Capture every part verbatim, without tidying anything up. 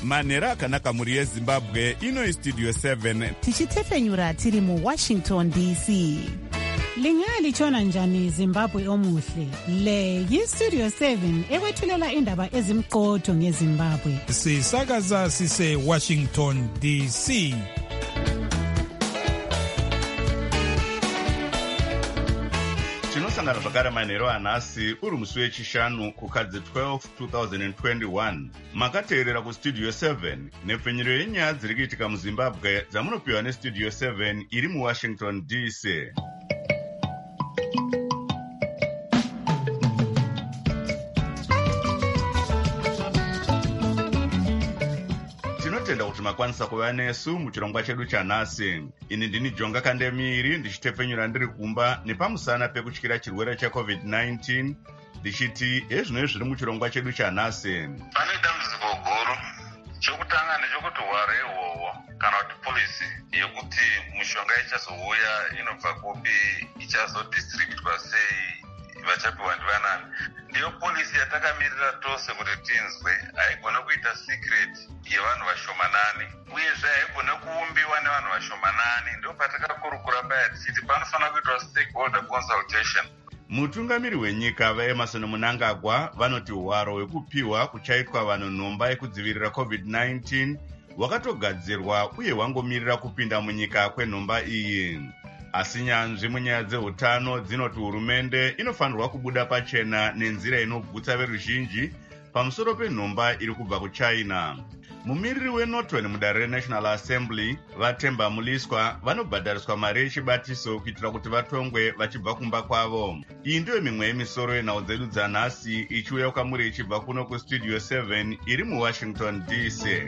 manhero akanaka mhuri yezimbabwe. Ino Studio seven tichitefenyura tiri mu Washington D C. Lingalitshona njani Zimbabwe omuhle? Le yi-Studio seven ekwethulela indaba ezimqotho ngeZimbabwe. Sisakaza sise Washington D C. tinosangana zvakare manhero anhasi uri musi wechishanu kukadzi twelve twenty twenty-one. Makateerera kuStudio seven nepfenyuro yenyaya dziri kuitika muZimbabwe dzamunopiwa neStudio seven iri muWashington D C. Tinotenda kuti makwanisa kuva nesu muchirongwa chedu chanhasi. Ini ndini Jonga Kandemiri ndichitefenyura ndiri kumba nepamusana pekutyira chirwere checovid nineteen ndichiti ezvino zviri muchirongwa chedu chanhasi. Pane dambudziko guru. Chokutanga ndechekuti hwaro ihwohwo kana kuti polisi yekuti mishonga ichazouya inobva kupi ichazodistributwa sei vachapiwa ndivanani. Ndiyo polisi yatakamirira tose kuti tinzwe, haigona kuita secret yevanhu vashomanani uyezve haigona kuumbiwa nevanhu vashomanani. Ndio patakakurukura paya tichiti panofanira kuitwa stakeholder consultation. Mutungamiri wenyika vaEmerson Mnangagwa vanoti hwaro hwekupiwa kuchaitwa vanhu nhomba yekudzivirira covid nineteen hwakatogadzirwa uye hwangomirira kupinda munyika kwenhomba iyi. Asi nyanzvi munyaya dzeutano dzinoti hurumende inofanirwa kubuda pachena nenzira inogutsa veruzhinji pamusoro penhomba iri kubva kuChina. Mumiriri weNorton mudare reNational Assembly Vatemba Muliswa vanobhadhariswa mari yechibatiso kuitira kuti vatongwe vachibva kumba kwavo. Iyi ndiyo mimwe yemisoro yenhau dzedu dzanhasi ichiuya kwamuri ichibva kuno kuStudio seven iri muWashington D C.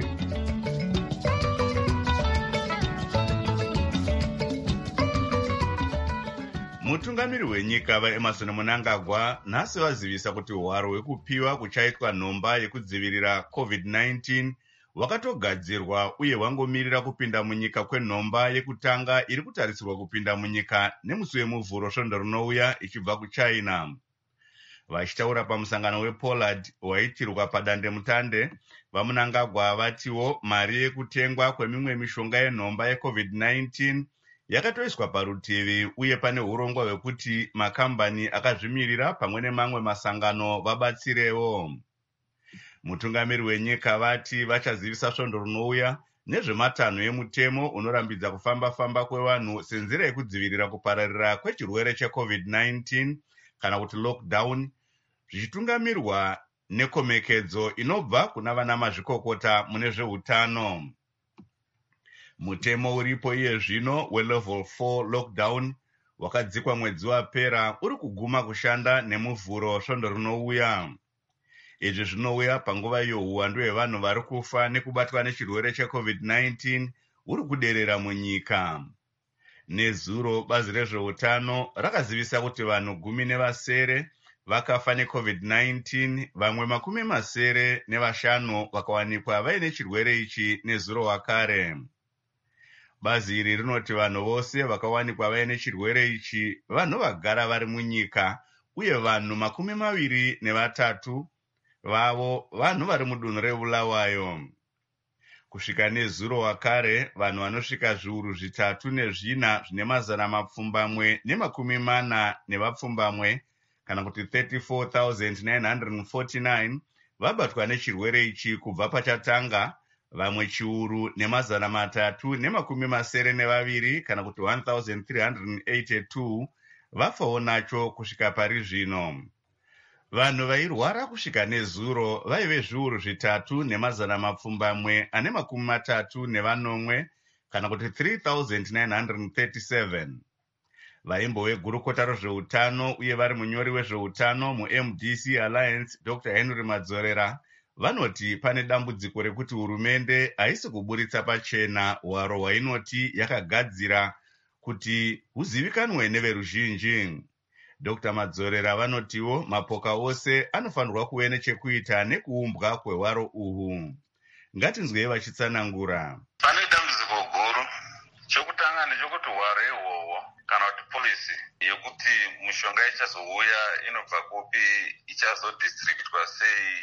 Mutungamiri wenyika vaEmerson Mnangagwa nhasi vazivisa kuti hwaro hwekupiwa kuchaitwa nhomba yekudzivirira covid nineteen hwakatogadzirwa uye hwangomirira kupinda munyika kwenhomba yekutanga iri kutarisirwa kupinda munyika nemusi wemuvhuro svondo rinouya ichibva kuChina. Vachitaura pamusangano wePollard waitirwa padandemutande, vaMnangagwa vatiwo mari yekutengwa kwemimwe mishonga yenhomba yecovid nineteen yakatoiswa parutivi uye pane urongwa hwekuti makambani akazvimirira pamwe nemamwe masangano vabatsirewo. Mutungamiri wenyika vati vachazivisa svondo rinouya nezvematanho emutemo unorambidza kufamba-famba kwevanhu senzira yekudzivirira kupararira kwechirwere checovid nineteen kana kuti lockdown, zvichitungamirwa nekomekedzo inobva kuna vana mazvikokota mune zveutano. Mutemo uripo iye zvino welevel four lockdown wakadzikwa mwedzi wapera uri kuguma kushanda nemuvhuro svondo rinouya. Izvi zvinouya panguva iyo uwandu hwevanhu vari kufa nekubatwa nechirwere checovid nineteen uri kuderera munyika. Nezuro bazi rezveutano rakazivisa kuti vanhu gumi nevasere vakafa necovid nineteen, vamwe makumi masere nevashanu vakawanikwa vaine chirwere ichi nezuro wakare. Bazi iri rinoti vanhu vose vakawanikwa vaine chirwere ichi vanhu vagara vari munyika uye vanhu makumi maviri nevatatu vavo vanhu vari mudunhu reBulawayo. Kusvika nezuro wakare vanhu vanosvika zviuru zvitatu nezvina zvine mazana mapfumbamwe nemakumi mana nevapfumbamwe kana kuti thirty-four thousand nine hundred forty-nine vabatwa nechirwere ichi kubva pachatanga, vamwe chiuru nemazana matatu nemakumi masere nevaviri kana kuti one thousand three hundred eighty-two vafawo nacho kusvika pari zvino. Vanhu vairwara kusvika nezuro vaive zviuru zvitatu nemazana mapfumbamwe ane makumi matatu nevanomwe kana kuti three thousand nine hundred thirty-seven. Vaimbo wegurukota rezveutano uye vari munyori wezveutano muM D C Alliance Doctor Henry Madzorera vanoti pane dambudziko rekuti hurumende haisi kuburitsa pachena hwaro hwainoti yakagadzira kuti huzivikanwe neveruzhinji. Doctor Madzorera vanotiwo mapoka ose anofanirwa kuve nechekuita nekuumbwa kwehwaro uhu. Ngatinzwei vachitsanangura. Pane dambudziko guru. Chokutanga ndechekuti hwaro ihwohwo kana kuti polisi yekuti mishonga ichazouya inobva kupi ichazodistributwa sei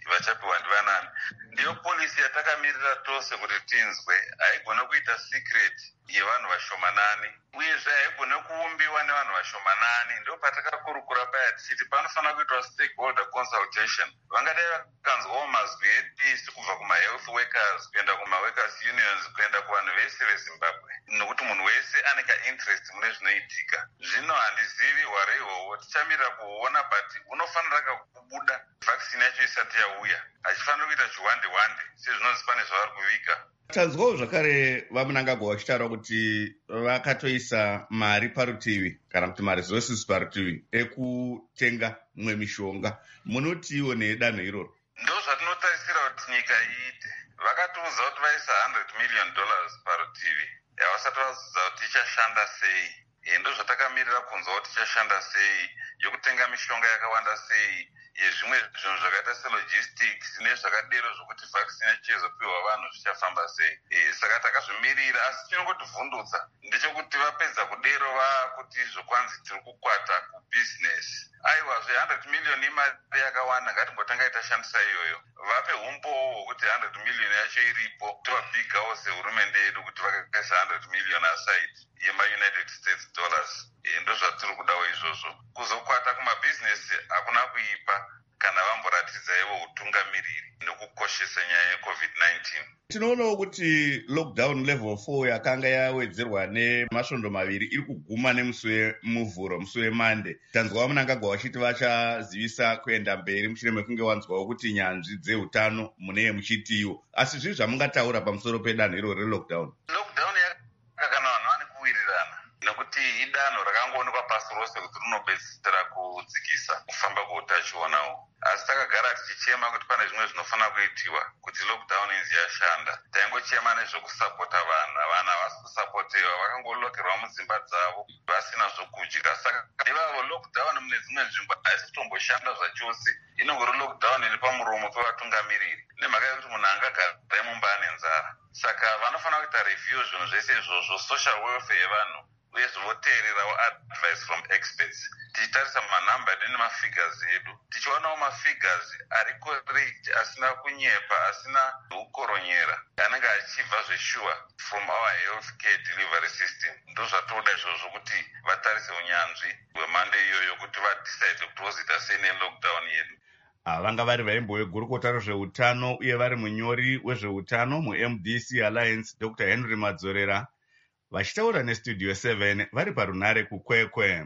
vachapiwa ndivanani. Ndiyo polisi yatakamirira tose kuti tinzwe, haigona kuita secret yevanhu vashomanani uyezve haigona kuumbiwa nevanhu vashomanani. Ndo patakakurukura paya tichiti panofanira kuitwa stakeholder consultation. Vangadai vakanzwawo mazwi epeace kubva kuma-health workers kuenda kuma-workers unions kuenda kuvanhu vese vezimbabwe, nokuti munhu wese ane ka-interest mune zvinoitika. Zvino handizivi hware ihwohwo, tichamirira kuona, but unofanira kubuda vaccine yacho isati yauya. Hachifanira kuita chiwande-wande sezvinonzi pane zvavari kuvika. Tanzwawo zvakare vamunangagwa vachitaura kuti vakatoisa mari parutivi kana kuti maresources parutivi ekutenga mwe mishonga. Munotiwo nedanho iroro? Ndo zvatinotarisira kuti nyika iite. Vakatiudza kuti vaisa one hundred million dollars parutivi, havasati vazudza kuti ichashanda sei. Ndo zvatakamirira kunzwa kuti ichashanda sei, yokutenga mishonga yakawanda sei, yezvimwe zvinhu zvakaita selogistics nezvakadero zvokuti vaccine yachizopiwa vanhu zvichafamba sei. E, saka takazvimirira, asi chinongotivhundutsa ndechekuti vapedza kudero vakuti zvokwanzi tiri kukwata kubusiness. Aiwa, zve one hundred million imari yakawanda, ngatimbotanga itashandisa iyoyo. Vape umbowo hwokuti one hundred million yacho iripo, tovabhigawo sehurumende yedu kuti vakaisa one hundred million aside yema-United States dollars. E, ndo zvatiri kudawo izvozvo. Kuzokwata kumabhizinesi hakuna kuipa kana vamboratidza ivo utungamiriri nokukoshesa nyaya yecovid nineteen. Tinoonawo kuti lockdown level four yakanga yawedzerwa nemasvondo maviri iri kuguma nemusi wemuvhuro, musi wemande. Tanzwa vamunangagwa vachiti vachazivisa kuenda mberi mushure mekunge wanzwawo kuti nyanzvi dzeutano mune muchitiwo. Asi zvii zvamungataura pamusoro pedanho iroro relockdown? Lockdown yakakana vanhu vane kuwirirana nokuti idanho rakangoonekwa pasi rose kuti rinobetsera kudzikisa kufamba kweutachionawo. Asi takagara tichichema kuti pane zvimwe zvinofanira kuitiwa kuti lockdown inzi yashanda. Taingochema nezvokusapota vanhu, vanhu havasi kusapotewa, vakangolokerwa mudzimba dzavo vasina zvokudya. Saka ivavo lockdown mune dzimwe nzvimbo haisi kutomboshanda zvachose, inongori lockdown iri pamuromo pevatungamiriri, nemhaka yekuti munhu angagara mumba ane nzara. Saka vanofanira kuita review zvinhu zvese izvozvo, social welfare yevanhu, uye zvoteererawo advice from experts. Tichitarisa manhamba edu nemafigures edu, tichionawo mafigures ari correct, asina kunyepa, asina kukoronyera, anenge achibva zveshuwa from our healthcare delivery system. Ndo zvatoda izvozvo kuti vatarise unyanzvi hwemhando iyoyo kuti vadecide kuti vozoita sei nelockdown yedu. Vanga vari vaimbo vegurukota rezveutano uye vari munyori wezveutano mu-M D C Alliance, Doctor Henry Madzorera, vachitaura nestudio seven vari parunare kukwekwe.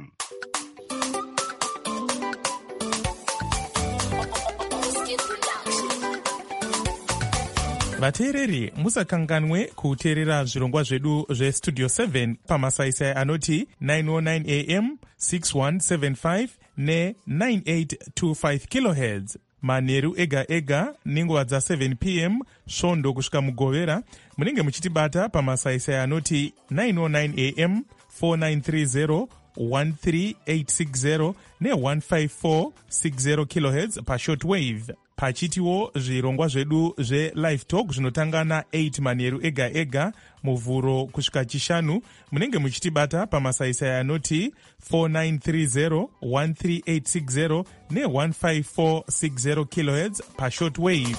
vateereri musakanganwe kuteerera zvirongwa zvedu zvestudio seven pamasaisai anoti nine oh nine A M, six one seven five ne nine eight two five kilohertz manheru ega ega nenguva dza seven p m svondo kusvika mugovera. Munenge muchitibata pamasaisai anoti nine oh nine A M, four nine three zero, one three eight six zero ne one five four six zero kilohertz pashortwave. Pachitiwo zvirongwa zvedu zve-live talk zvinotanga na eight manheru ega ega muvhuro kusvika chishanu. Munenge muchitibata pamasaisai anoti four nine three zero, one three eight six zero ne one five four six zero kilohertz pashortwave.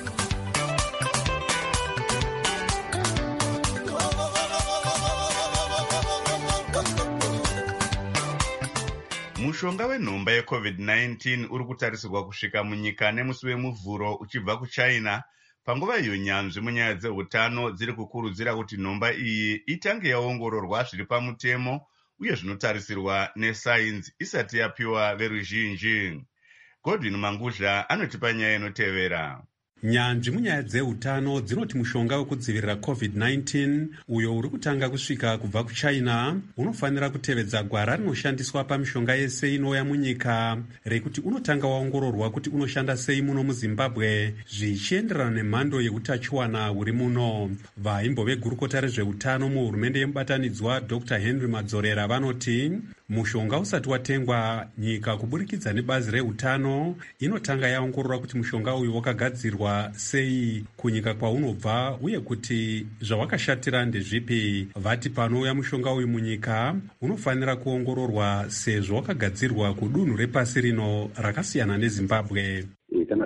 Mushonga wenhomba yecovid nineteen uri kutarisirwa kusvika munyika nemusi wemuvhuro uchibva kuchina, panguva iyo nyanzvi munyaya dzeutano dziri kukurudzira kuti nhomba iyi itange yaongororwa zviri pamutemo uye zvinotarisirwa nesainzi isati yapiwa veruzhinji. Godwin Manguzha anotipa nyaya inotevera. Nyanzvi munyaya dzeutano dzinoti mushonga wekudzivirira covid nineteen uyo uri kutanga kusvika kubva kuchina unofanira kutevedza gwara rinoshandiswa pamishonga yese inouya munyika rekuti unotanga waongororwa kuti unoshanda sei muno muZimbabwe zvichienderana nemhando yeutachiwana huri muno. Vaimbove gurukota rezveutano muhurumende yemubatanidzwa Doctor Henry Madzorera vanoti mushonga usati watengwa, nyika kuburikidza nebazi reutano inotanga yaongorora kuti mushonga uyu wakagadzirwa sei, kunyika kwaunobva uye kuti zvawakashatira ndezvipi. Vati panouya mushonga uyu munyika unofanira kuongororwa sezvo wakagadzirwa kudunhu repasi rino rakasiyana neZimbabwe. Kana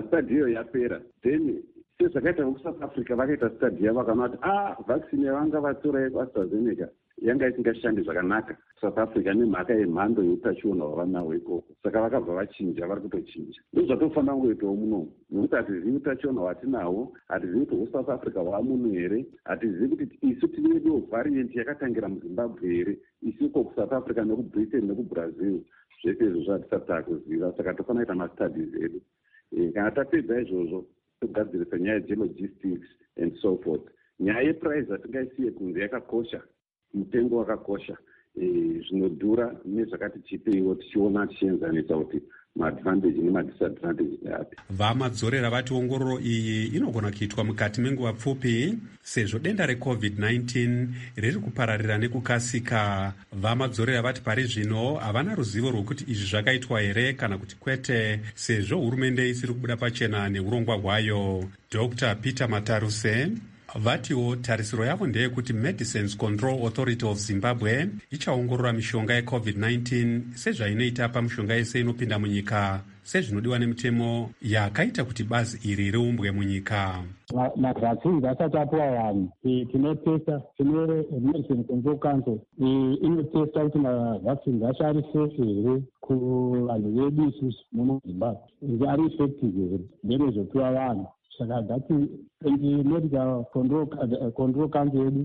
stadi iyo yapera then sezvakaita vokusouth africa vakaita stadi yavo vakana kuti ah vaccine yavanga vatora yekuastrazeneca yanga isingashandi zvakanaka south africa nemhaka yemhando yeutachiona wavanawo ikoko saka vakabva vachinja vari kutochinja ndozvatofanira kungoitawo munomu nokuti hatizivi utachiona hwatinawo hatizivi kuti hwesouth africa hwamuno here hatizivi kuti isu tinedo variant yakatangira muzimbabwe here isiko kusouth africa nekubritain nekubrazil zvese izvozvo hatisati takuziva saka tofanira kuita mastudies edu kana tapedza izvozvo togadzirisa nyaya dzelogistics and so forth. Nyaya yeprice hatingaisiye kunze yakakosha, mutengo wakakosha, zvinodhura nezvakati chipeiwo tichiona tichienzanisa kuti maadvantage nemadisadvantage ndeapi. Vamadzorera vati ongororo iyi inogona kuitwa mukati menguva pfupi sezvo denda recovid nineteen riri kupararira nekukasika. Vamadzorera vati pari zvino havana ruzivo rwokuti izvi zvakaitwa here kana kuti kwete, sezvo hurumende isiri kubuda pachena neurongwa hwayo. Doctor Peter Mataruse vatiwo tarisiro yavo ndeyekuti Medicines Control Authority of Zimbabwe ichaongorora mishonga yecovid nineteen sezvainoita pamishonga yese inopinda munyika, sezvinodiwa nemitemo yakaita kuti bazi iri riumbwe munyika. Mavhaccines asati apuwa vanhu, tinotesta, tine Medicine Control Council inotesta kuti mavhaccines acho ari safe here kuvanhu vedu isusu muno Zimbabwe, ari effective here nderezvopiwa vanhu. Saka dhati medical control control council yedu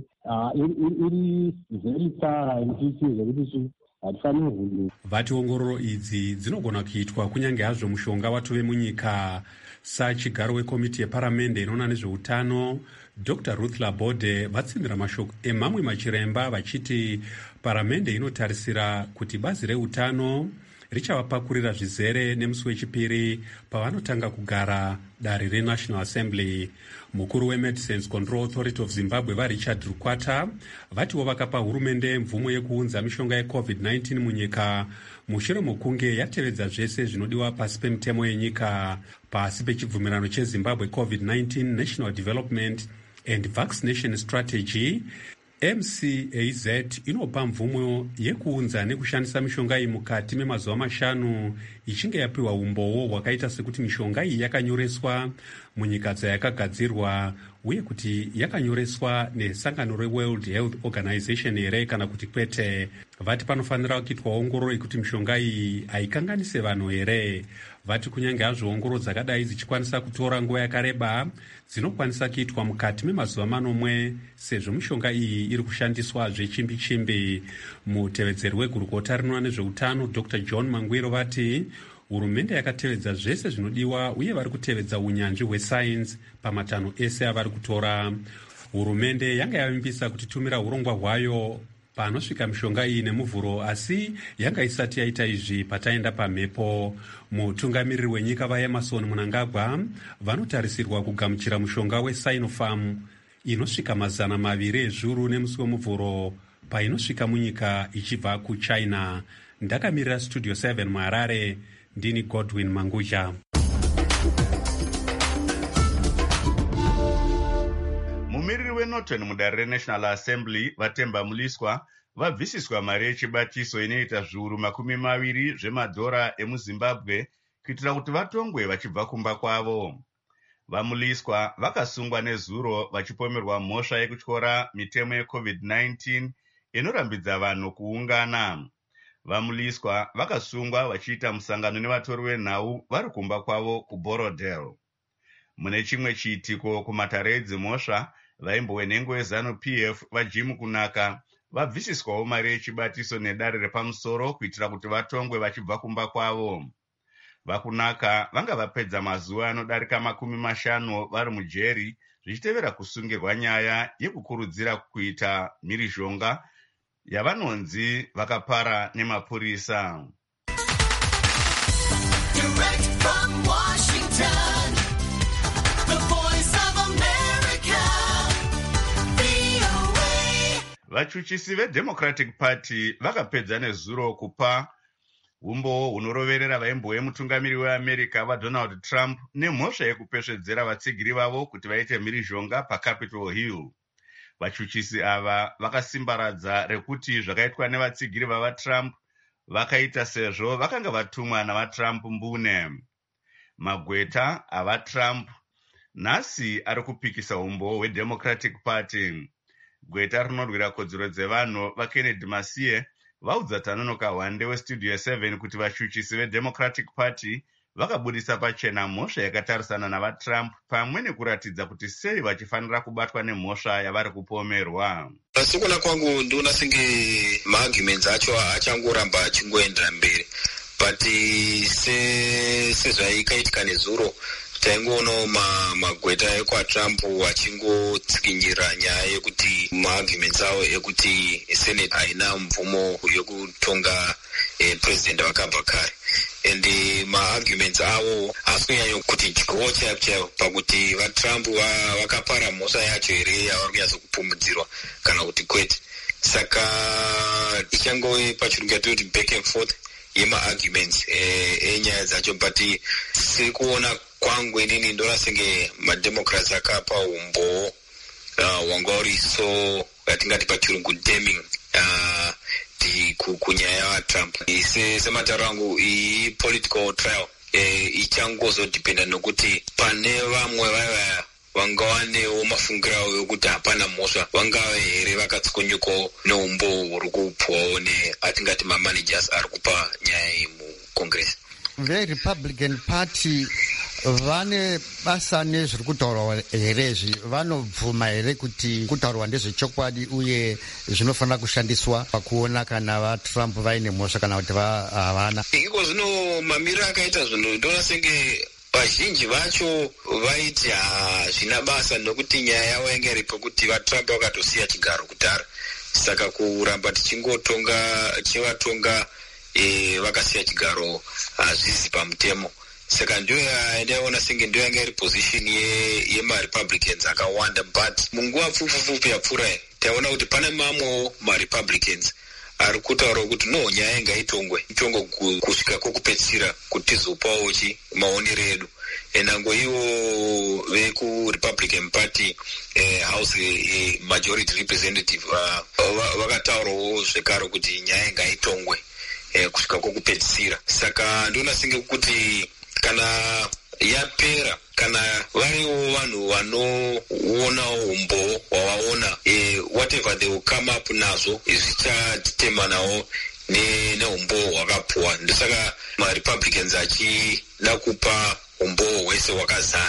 iri very thorough initiative zvekuti hatifaniri hundu. Vati ongororo idzi dzinogona kuitwa kunyange hazvo mushonga watove munyika. Sachigaro wekomiti yeparamende inoona nezveutano Doctor Ruth Labode vatsimbira mashoko emamwe machiremba vachiti paramende inotarisira kuti bazi reutano richavapakurira zvizere nemusi wechipiri pavanotanga kugara dare reNational Assembly. Mukuru weMedicines Control Authority of Zimbabwe vaRichard Rukwata vatiwo vakapa hurumende mvumo yekuunza mishonga yecovid nineteen munyika mushure mokunge yatevedza zvese zvinodiwa pasi pemitemo yenyika. Pasi pechibvumirano cheZimbabwe covid nineteen National Development and Vaccination Strategy, M C A Z inopa mvumo yekuunza nekushandisa mishonga iyi mukati memazuva mashanu ichinge yapiwa umbowo hwakaita sekuti mishonga iyi yakanyoreswa munyika dzayakagadzirwa uye kuti yakanyoreswa nesangano reWorld Health Organization here kana kuti kwete. Vati panofanira kuitwa ongororo yekuti mishonga iyi haikanganise vanhu here. Vati kunyange hazvo ongororo dzakadai dzichikwanisa kutora nguva yakareba dzinokwanisa kuitwa mukati memazuva manomwe sezvo mishonga iyi iri kushandiswa zvechimbi chimbi. Mutevedzeri wegurukota rinoona nezveutano Doctor John Mangwiro vati hurumende yakatevedza zvese zvinodiwa uye vari kutevedza unyanzvi hwesainzi pamatanho ese avari kutora. Hurumende yanga yavimbisa kutitumira urongwa hwayo panosvika mishonga iyi nemuvhuro, asi yanga isati yaita izvi pataenda pamhepo. Mutungamiriri wenyika vaEmerson Mnangagwa vanotarisirwa kugamuchira mushonga weSinopharm inosvika mazana maviri ezviuru nemusi wemuvhuro painosvika munyika ichibva kuChina. Ndakamirira Studio seven muHarare, ndini Godwin Manguja. Mumiriri weNorton mudare reNational Assembly Vatemba Muliswa vabvisiswa mari yechibatiso inoita zviuru makumi maviri zvemadhora emuZimbabwe kuitira kuti vatongwe vachibva kumba kwavo. Vamuliswa vakasungwa nezuro vachipomerwa mhosva yekutyora mitemo yecovid nineteen inorambidza vanhu kuungana. Vamuliswa vakasungwa vachiita musangano nevatori venhau vari kumba kwavo kuBorodale. Mune chimwe chiitiko kumatare edzimhosva, vaimbowe nhengo yeZanu-P F vaJim Kunaka vabvisiswawo mari yechibatiso nedare repamusoro kuitira kuti vatongwe vachibva kumba kwavo. Vakunaka vanga vapedza mazuva anodarika makumi mashanu vari mujeri zvichitevera kusungirwa nyaya yekukurudzira kuita mhirizhonga yavanonzi vakapara nemapurisa. Direct from Washington, the voice of America, V O A. Vachuchisi veDemocratic Party vakapedza nezuro kupa umbowo hunoroverera vaimbowe mutungamiri weAmerica vaDonald Trump nemhosva yekupesvedzera vatsigiri vavo kuti vaite mhirizhonga paCapitol Hill. Vachuchisi ava vakasimbaradza rekuti zvakaitwa nevatsigiri vavaTrump vakaita sezvo vakanga vatumwa navaTrump mbune. magweta avatrump nhasi ari kupikisa umbo hwedemocratic party. Gweta rinorwira kodzero dzevanhu vakennedy masie vaudza Tanonoka Hwande westudio seven kuti vashuchisi vedemocratic party vakabudisa pachena mhosva yakatarisana navatrump pamwe nekuratidza kuti sei vachifanira kubatwa nemhosva yavari kupomerwa. Pasikuona kwangu ndinoona senge maarguments acho achangoramba achingoendera mberi, but sezvaikaitika nezuro taingoonawo magweta ekwatrump achingotsikinyira nyaya yekuti maarguments avo ekuti senate haina mvumo yekutonga eh, president vakabva kare, and maarguments avo asi kunyanya kuti dyo chaipo chaipo pakuti vatrump vakapara mhosva yacho here yavari kunyatsokupumudzirwa kana kuti kwete. Saka ichangove pachirungu yatoti back and forth yemaarguments enyaya eh, dzacho, but siri kuona kwangu inini ndona senge mademocrats akapa umbo uh, wanga uri so yatingati pachirungu damning uh, kunyaya yatrump. Sematauro angu iyi political trial eh, ichangozodhipenda nokuti pane vamwe vaya vanga vanewo mafungiro avo yokuti hapana mhosva vangave here vakatsikunyukawo neumbo huri kupwawo neatingati mamanagers ari kupa nyaya iyi mucongress. VeRepublican Party vane basa nezviri kutaurwa here izvi, vanobvuma here kuti kutaurwa ndezvechokwadi uye zvinofanira kushandiswa pakuona kana vatrump vaine mhosva kana kuti havana? Iko zvino mamiriro akaita zvinhu ndoona senge vazhinji vacho vaiti hazvina basa nokuti nyaya yavo yanga iripo kuti vatrump vakatosiya chigaro kudhara, saka kuramba tichingotonga chivatonga e, vakasiya chigaro hazvisi pamutemo. Saka ndio yandaona senge ndio yanga iri position yemarepublicans akawanda, but munguva pfupi yapfuura taona kuti pane mamwewo marepublicans ari kutaura kuti no nyaya ngaitongwe itongwe kusvika kwokupedzisira kuti tizopawo chi maonero edu. Enango ivo vekuRepublican Party eh, House eh, Majority Representative vakataurawo uh, zvekare kuti nyaya ngaitongwe eh, kusvika kwokupedzisira. Saka ndinoona senge kuti kana yapera kana variwo vanhu vanoona umbo wavaona eh, whatever they will come up nazvo zvichatemanawo neumbo hwakapuwa. Ndosaka maRepublicans achida kupa umbo hwese hwakazara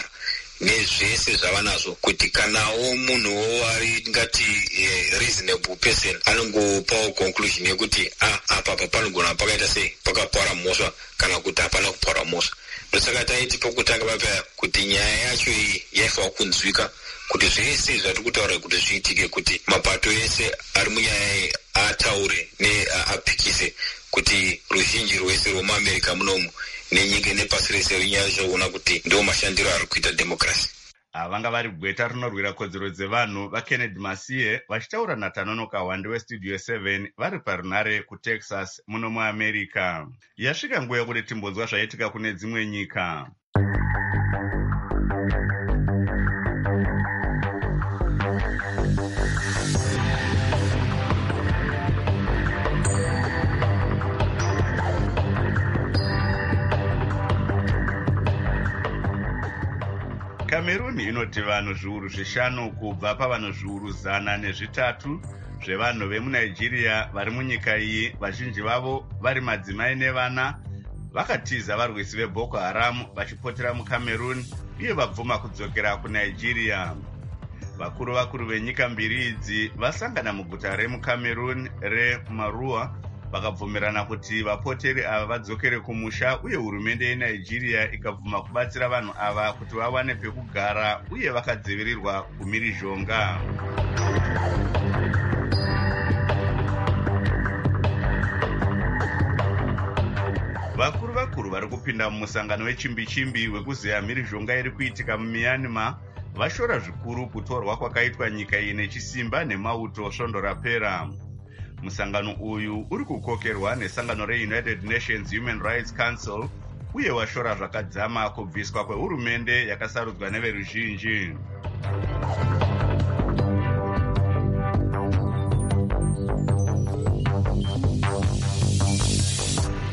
nezvese zvava nazvo, kuti kanawo munhuwo ari ngati eh, reasonable person anongopawo conclusion yekuti ah, apa panogona pakaita sei pakapwara mhosva kana kuti hapana kupwara mhosva. Ndosaka taiti pokutanga papaya kuti nyaya yacho iyi yaifanira kunzwika, kuti zvese zvatiri kutaura kuti zviitike, kuti mapato ese ari munyaya ataure neapikise kuti ruzhinji rwese rwomuamerica munomu nenyika nepasi rese rinyaya zvoona kuti ndo mashandiro ari kuita democracy. Vanga vari gweta rinorwira kodzero dzevanhu vakennedy masie vachitaura naTanonoka Hwande westudio seven vari parunare kuTexas muno muamerica. Yasvika nguva yekuti timbonzwa zvaitika kune dzimwe nyika. Cameroon inoti vanhu zviuru zvishanu kubva pavanhu zviuru zana nezvitatu zvevanhu vemunigeria vari munyika iyi, vazhinji vavo vari madzimai nevana, vakatiza varwisi veboko haram vachipotera muCameroon uye vabvuma kudzokera kunigeria. Vakuru vakuru venyika mbiri idzi vasangana muguta remuCameroon reMaroua vakabvumirana kuti vapoteri ava vadzokere kumusha, uye hurumende yeNigeria ikabvuma kubatsira vanhu ava kuti vawane pekugara uye vakadzivirirwa kumirizhonga. Vakuru vakuru vari kupinda mumusangano wechimbi-chimbi wekuzeya mhirizhonga iri kuitika muMyanmar vashora zvikuru kutorwa kwakaitwa nyika iyi nechisimba nemauto svondo rapera. Musangano uyu uri kukokerwa nesangano reUnited Nations Human Rights Council uye washora zvakadzama kubviswa kwehurumende yakasarudzwa neveruzhinji.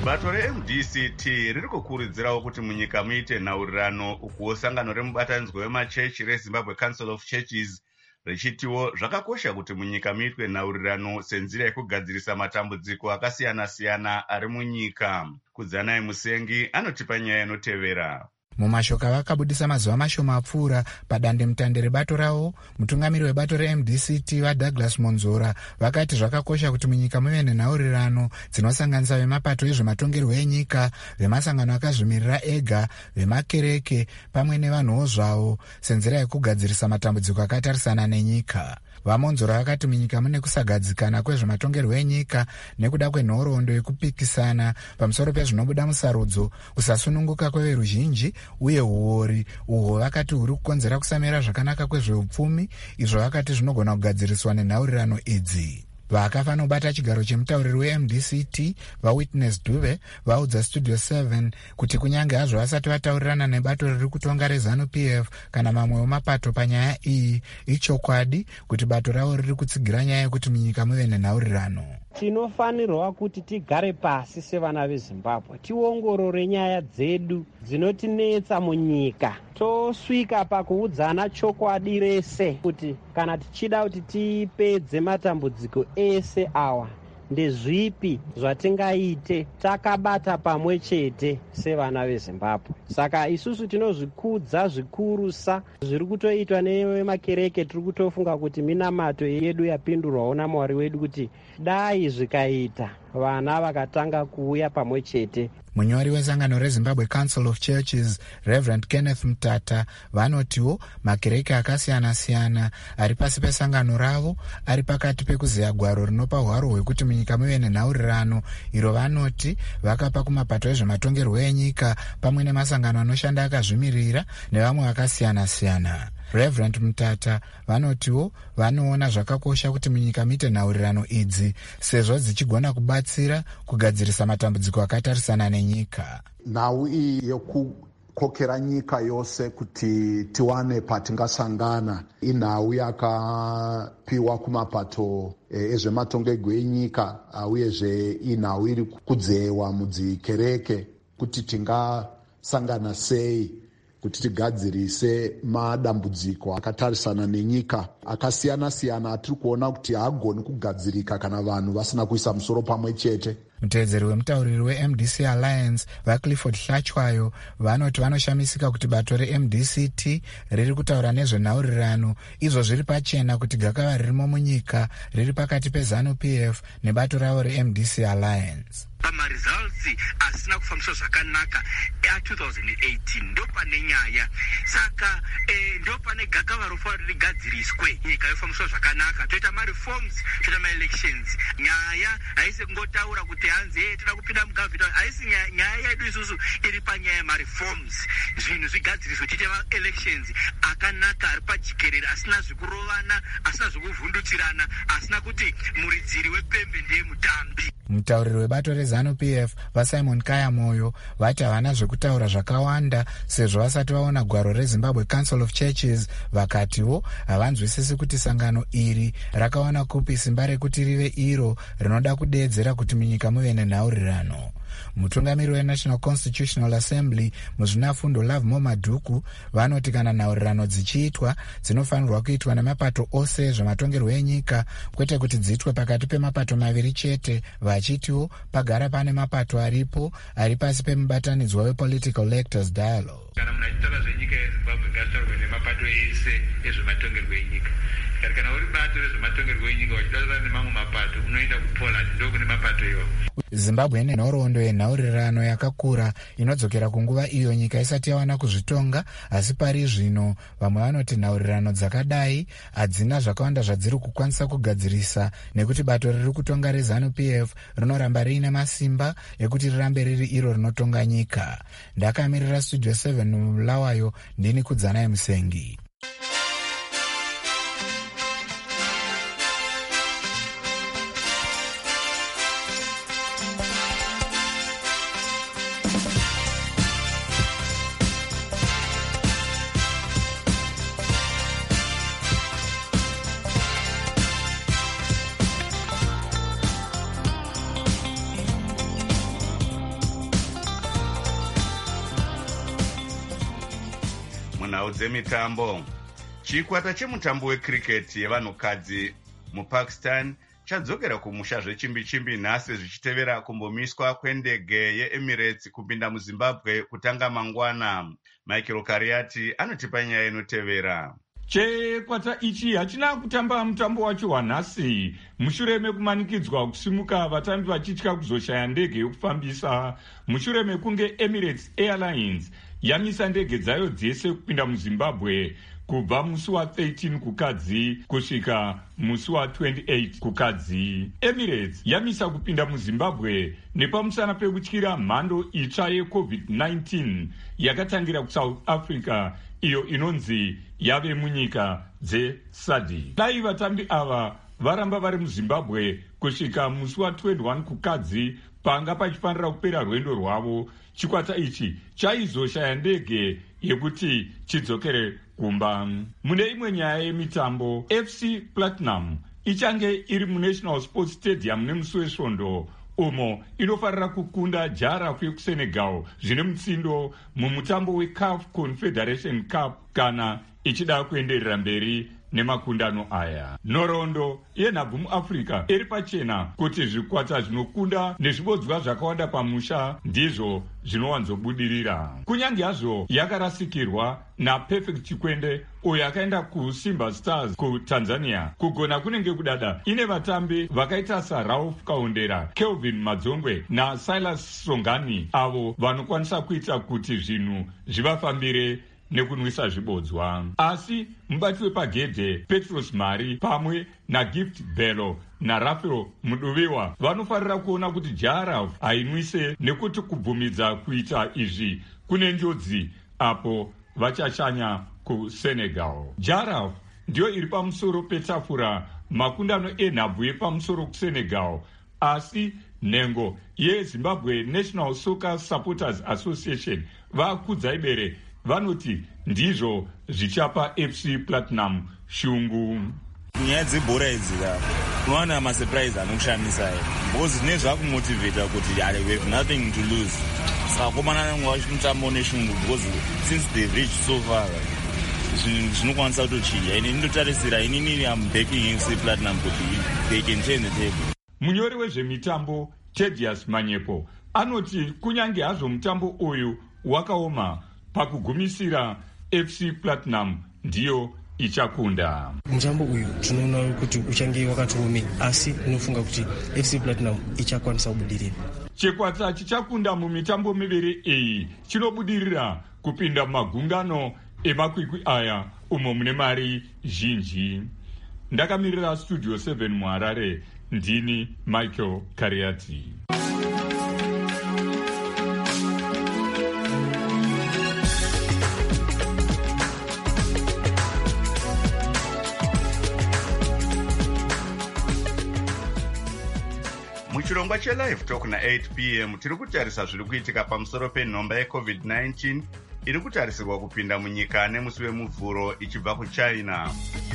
bato re-M D C T riri kukurudzirawo kuti munyika muite nhaurirano ukuwo sangano remubatanidzwa wemachechi rezimbabwe Council of Churches richitiwo zvakakosha kuti munyika muitwe nhaurirano senzira yekugadzirisa matambudziko akasiyana-siyana ari munyika. Kudzanai Musengi anotipa nyaya inotevera. Mumashoko vakabudisa mazuva mashoma apfuura padandemutande rebato ravo, mutungamiri webato re-M D C T vaDouglas Monzora vakati zvakakosha kuti munyika muve nenhaurirano dzinosanganisa vemapato ezvematongerwo enyika, vemasangano akazvimirira ega, vemakereke pamwe nevanhuwo zvavo senzira yekugadzirisa matambudziko akatarisana nenyika. VaMonzora vakati munyika mune kusagadzikana kwezvematongerwo enyika nekuda kwenhoroondo yekupikisana pamusoro pezvinobuda musarudzo, kusasununguka kweveruzhinji uye uori uhwo vakati huri kukonzera kusamira zvakanaka kwezveupfumi, izvo vakati zvinogona kugadziriswa nenhaurirano idzi. Vakafa nobata chigaro chemutauriri we-M D C T vaWitness Dube vaudza Studio seven kuti kunyange hazvo vasati vataurirana nebato riri kutonga reZANU P F kana mamwewo mapato panyaya iyi, ichokwadi kuti bato ravo riri kutsigira nyaya yekuti munyika muve nenhaurirano. Tinofanirwa kuti tigare pasi sevana veZimbabwe tiongorore nyaya dzedu dzinotinetsa munyika, tosvika pakuudzana chokwadi rese kuti kana tichida kuti tipedze matambudziko ese awa ndezvipi zvatingaite takabata pamwe chete sevana veZimbabwe. Saka isusu tinozvikudza zvikurusa zviri kutoitwa nevemakereke. Tiri kutofunga kuti minamato yedu yapindurwawo naMwari wedu kuti dai zvikaita vana vakatanga kuuya pamwe chete. Munyori wesangano reZimbabwe Council of Churches Reverend Kenneth Mutata vanotiwo makereke akasiyana-siyana ari pasi pesangano ravo ari pakati pekuzeya gwaro rinopa hwaro hwekuti munyika muve nenhaurirano, iro vanoti vakapa kumapato ezvematongerwo enyika pamwe nemasangano anoshanda akazvimirira nevamwe vakasiyana-siyana. Reverend Mutata vanotiwo vanoona zvakakosha kuti munyika muite nhaurirano idzi sezvo dzichigona kubatsira kugadzirisa matambudziko akatarisana nenyika. Nhau iyi yekukokera nyika yose kuti tiwane patingasangana inhau yakapiwa kumapato ezvematongerwo enyika, uyezve inhau iri kudzewa mudzikereke kuti tingasangana sei kuti tigadzirise madambudziko akatarisana nenyika akasiyana-siyana atiri kuona kuti haagoni kugadzirika kana vanhu vasina kuisa musoro pamwe chete. Mutevedzeri wemutauriri we-M D C Alliance vaClifford Hlachwayo vanoti vanoshamisika kuti bato re-M D C T riri kutaura nezvenhaurirano, izvo zviri pachena kuti gakava ririmo munyika riri pakati peZANU P F nebato ravo re-M D C Alliance. Pamaresults asina kufambiswa zvakanaka a two thousand eighteen ndo pane nyaya. Saka eh, ndo pane gakava rofanira rigadziriswe, nyika yofambiswa zvakanaka, toita mareforms, toita maelections. Nyaya haisi kungotaura kuti hanzi hey, tinoda kupinda mugavhita, haisi nyaya yedu isusu iri panyaya yemareforms. Zvinhu zvigadziriswe, tiite maelections akanaka ari pajikerere, asina zvekurovana, asina zvekuvhundutsirana, asina kuti muridziri wepembe ndiye mutambi. Mutauriri webato reZANU P F vaSimon Kaya Moyo vati havana zvekutaura zvakawanda sezvo vasati vaona gwaro reZimbabwe Council of Churches, vakatiwo havanzwisisi kuti sangano iri rakawana kupi simba rekuti rive iro rinoda kudeedzera kuti munyika muve nenhaurirano. Mutungamiri weNational Constitutional Assembly muzvinafundo Love Momadhuku vanoti kana nhaurirano dzichiitwa dzinofanirwa kuitwa nemapato ose zvematongerwo enyika, kwete kuti dziitwe pakati pemapato maviri chete, vachitiwo pagara pane mapato aripo ari pasi pemubatanidzwa wePolitical Electors Dialogue. Kana munhu achitaura zvenyika yeZimbabwe ngataurwe nemapato ese ezvematongerwo enyika. Kana uri bato rezvematongerwo enyika wachitaura nemamwe mapato unoenda kuPoland, ndo kune mapato iwayo. Zimbabwe ine nhoroondo yenhaurirano yakakura inodzokera kunguva iyo nyika isati yawana kuzvitonga, asi pari zvino vamwe vanoti nhaurirano dzakadai hadzina zvakawanda zvadziri kukwanisa kugadzirisa nekuti bato riri kutonga reZANU P F rinoramba riine masimba ekuti rirambe riri iro rinotonga nyika. Ndakamirira Studio seven mumulawayo, ndini Kudzanai Musengi. munhau dzemitambo, chikwata chemutambo wecricket yevanhukadzi mupakistan chadzokera kumusha zvechimbi-chimbi nhasi zvichitevera kumbomiswa kwendege yeEmirates kupinda muZimbabwe kutanga mangwana. Michael Kariati anotipa nyaya inotevera. Chikwata ichi hachina kutamba mutambo wacho wanhasi mushure mekumanikidzwa kusimuka vatambi vachitya kuzoshaya ndege yokufambisa mushure mekunge Emirates Airlines yamisa ndege dzayo dzese kupinda muZimbabwe kubva musi wa thirteen kukadzi kusvika musi wa twenty-eight kukadzi. Emirates yamisa kupinda muZimbabwe nepamusana pekutyira mhando itsva yecovid nineteen yakatangira kuSouth Africa iyo inonzi yave munyika dzeSADC. Dai vatambi ava varamba vari muZimbabwe kusvika musi wa twenty-one kukadzi panga pachifanira kupera rwendo rwavo, chikwata ichi chaizoshaya ndege yekuti chidzokere kumba. Mune imwe nyaya yemitambo, F C Platinum ichange iri muNational Sports Stadium nemusi wesvondo umo inofarira kukunda Jaraaf yekuSenegal zvine mutsindo mumutambo weCAF Confederation Cup kana ichida kuenderera mberi nemakundano aya. Nhoroondo yenhabvu muAfrica iri pachena kuti zvikwata zvinokunda nezvibodzwa zvakawanda pamusha ndizvo zvinowanzobudirira. Kunyange hazvo yakarasikirwa naPerfect Chikwende uyo akaenda kuSimba Stars kuTanzania, kugona kunenge kudada ine vatambi vakaita saRalph Kaondera, Kelvin Madzongwe naSilas Songani avo vanokwanisa kuita kuti zvinhu zvivafambire nekunwisa zvibodzwa. Asi mubati wepagedhe Petros Mari pamwe naGift Bello naRafael Muduviwa vanofarira kuona kuti Jaraaf hainwise nekuti kubvumidza kuita izvi kune njodzi apo vachashanya kuSenegal. Jaraaf ndiyo iri pamusoro petafura makundano enhabvu yepamusoro kuSenegal, asi nhengo yeZimbabwe National Soccer Supporters Association vakudza ibere vanoti ndizvo zvichapa F C Platinum shungu. Nyaya dzebhora idzi ka unowana masurprise anokushamisa because zvine zvakumotivata kuti we have nothing to lose. Saka komana nangu vachimutambo neshungu because since they've reached so far zvinokwanisa kutochija. Ini ndotarisira inini am backing F C Platinum kuti they can change the table. Munyori wezvemitambo Thaddeus Manyepo anoti kunyange hazvo mutambo uyu wakaoma, pakugumisira F C Platinum ndiyo ichakunda. Mutambo uyu tinoona kuti uchange wakatoome, asi unofunga kuti F C Platinum ichakwanisa kubudirira. Chikwata chichakunda mumitambo miviri iyi chinobudirira kupinda magungano emakwikwi aya umo mune mari zhinji. Ndakamirira Studio seven muHarare, ndini Michael Kariati. Muchirongwa cheLive Talk na eight p m tiri kutarisa zviri kuitika pamusoro penhomba yecovid nineteen iri kutarisirwa kupinda munyika nemusi wemuvhuro ichibva kuChina.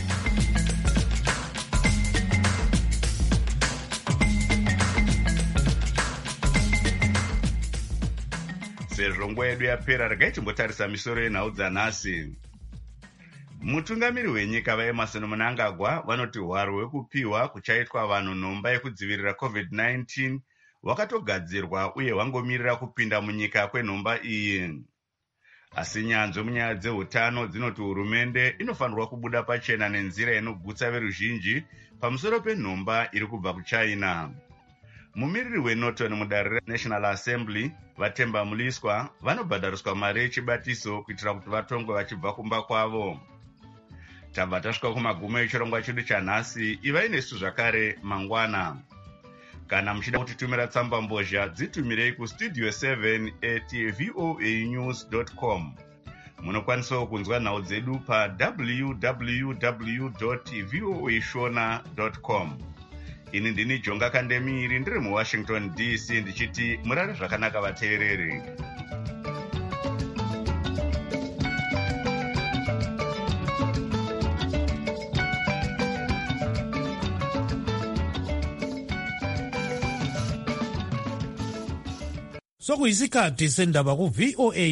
Sezvo nguva yedu yapera, regai timbotarisa misoro yenhau dzanhasi. Mutungamiri wenyika vaEmmerson Mnangagwa vanoti hwaro hwekupiwa kuchaitwa vanhu nhomba yekudzivirira covid nineteen hwakatogadzirwa uye hwangomirira kupinda munyika kwenhomba iyi. Asi nyanzvi munyaya dzeutano dzinoti hurumende inofanirwa kubuda pachena nenzira inogutsa veruzhinji pamusoro penhomba iri kubva kuChina. Mumiriri weNorton mudare reNational Assembly Vatemba Muliswa vanobhadhariswa mari yechibatiso kuitira kuti vatongwe vachibva kumba kwavo. Tabva tasvika kumagumo echirongwa chedu chanhasi. Ivai nesu zvakare mangwana. Kana muchida kutitumira tsamba mbozha, dzitumirei kustudio seven at voa news dot com. Munokwanisawo kunzwa nhau dzedu pa w w w dot voa shona dot com. Ini ndini Jonga Kandemiri ndiri muWashington D C ndichiti murare zvakanaka vateereri. Sokuyisikhathi sendaba ku V O A